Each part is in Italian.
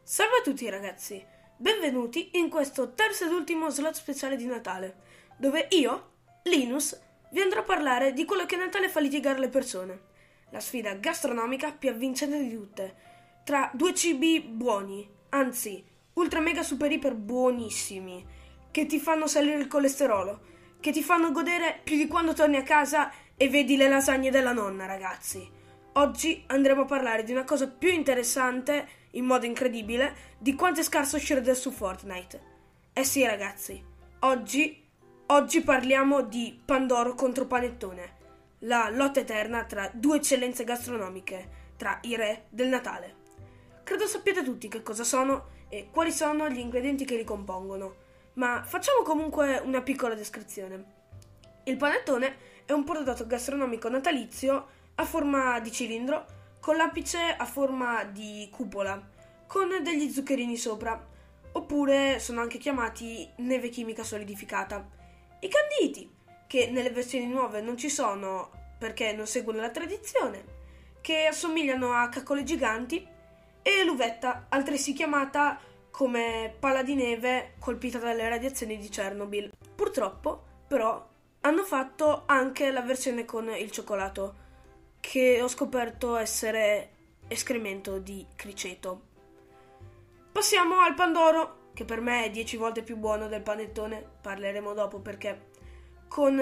Salve a tutti ragazzi, benvenuti in questo terzo ed ultimo slot speciale di Natale, dove io, Linus, vi andrò a parlare di quello che Natale fa litigare le persone, la sfida gastronomica più avvincente di tutte, tra due cibi buoni, anzi, ultra mega super iper buonissimi, che ti fanno salire il colesterolo, che ti fanno godere più di quando torni a casa e vedi le lasagne della nonna, ragazzi. Oggi andremo a parlare di una cosa più interessante, in modo incredibile, di quanto è scarso Shredder su Fortnite. Eh sì ragazzi, oggi parliamo di Pandoro contro Panettone, la lotta eterna tra due eccellenze gastronomiche, tra i re del Natale. Credo sappiate tutti che cosa sono e quali sono gli ingredienti che li compongono, ma facciamo comunque una piccola descrizione. Il panettone è un prodotto gastronomico natalizio a forma di cilindro, con l'apice a forma di cupola, con degli zuccherini sopra, oppure sono anche chiamati neve chimica solidificata. I canditi, che nelle versioni nuove non ci sono perché non seguono la tradizione, che assomigliano a caccole giganti, e l'uvetta, altresì chiamata come palla di neve colpita dalle radiazioni di Chernobyl. Purtroppo, però, hanno fatto anche la versione con il cioccolato, che ho scoperto essere escremento di criceto. Passiamo al pandoro, che per me è 10 volte più buono del panettone, parleremo dopo perché con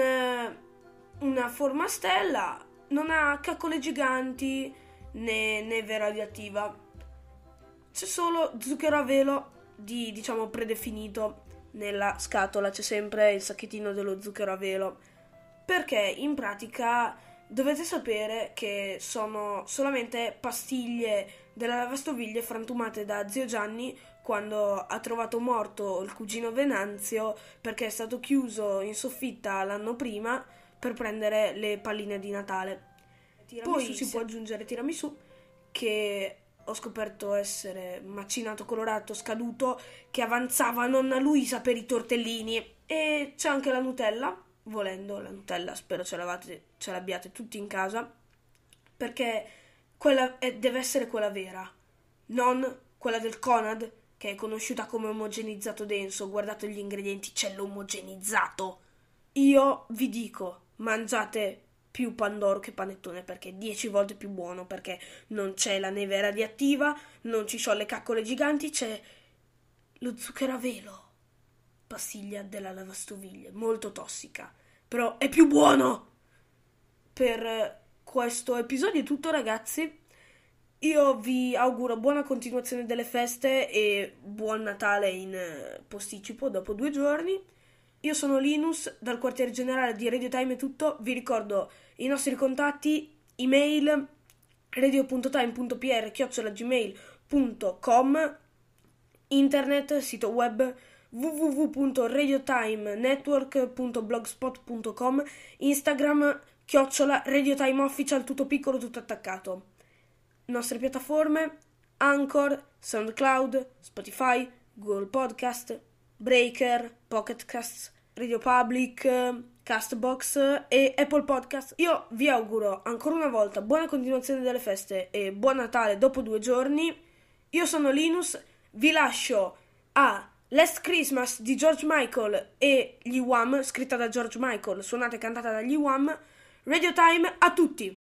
una forma a stella non ha caccole giganti né neve radioattiva, c'è solo zucchero a velo diciamo predefinito. Nella scatola c'è sempre il sacchettino dello zucchero a velo, perché in pratica dovete sapere che sono solamente pastiglie della lavastoviglie frantumate da zio Gianni quando ha trovato morto il cugino Venanzio perché è stato chiuso in soffitta l'anno prima per prendere le palline di Natale. Poi si può aggiungere tiramisù, che ho scoperto essere macinato, colorato, scaduto, che avanzava nonna Luisa per i tortellini. E c'è anche la Nutella, volendo la Nutella, spero ce l'abbiate tutti in casa, perché deve essere quella vera, non quella del Conad, che è conosciuta come omogenizzato denso. Guardate gli ingredienti, c'è l'omogenizzato. Io vi dico, mangiate più Pandoro che panettone, perché è 10 volte più buono, perché non c'è la neve radioattiva, non ci sono le caccole giganti, c'è lo zucchero a velo, pastiglia della lavastoviglie, molto tossica, però è più buono. Per questo episodio è tutto ragazzi, io vi auguro buona continuazione delle feste e buon Natale in posticipo dopo 2 giorni. Io sono Linus, dal quartier generale di Radio Time è tutto. Vi ricordo i nostri contatti: email radio.time.pr@gmail.com, internet, sito web www.radiotimenetwork.blogspot.com, Instagram @radiotimeofficial, tutto piccolo, tutto attaccato. Nostre piattaforme: Anchor, SoundCloud, Spotify, Google Podcast, Breaker, Pocket Casts, Radio Public, Castbox e Apple Podcast. Io vi auguro ancora una volta buona continuazione delle feste e buon Natale dopo 2 giorni. Io sono Linus, vi lascio a Last Christmas di George Michael e gli Wham, scritta da George Michael, suonata e cantata dagli Wham. Radio Time a tutti!